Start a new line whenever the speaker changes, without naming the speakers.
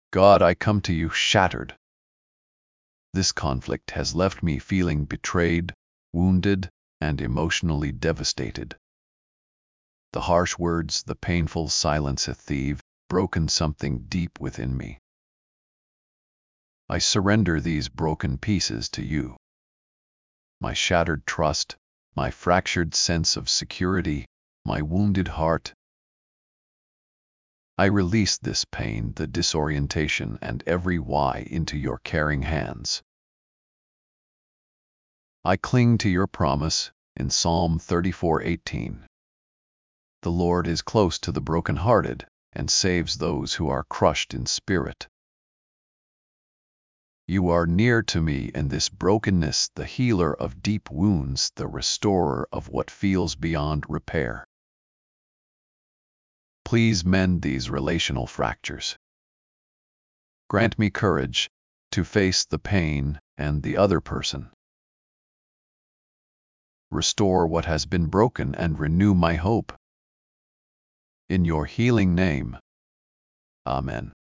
God, I come to you shattered. This conflict has left me feeling betrayed, wounded, and emotionally devastated. The harsh words, the painful silence have broken something deep within me. I surrender these broken pieces to you. My shattered trust, my fractured sense of security, my wounded heart. I release this pain, the disorientation, and every why into your caring hands. I cling to your promise in Psalm 34:18. The Lord is close to the brokenhearted and saves those who are crushed in spirit. You are near to me in this brokenness, the healer of deep wounds, the restorer of what feels beyond repair. Please mend these relational fractures. Grant me courage to face the pain and the other person. Restore what has been broken and renew my hope. In your healing name. Amen.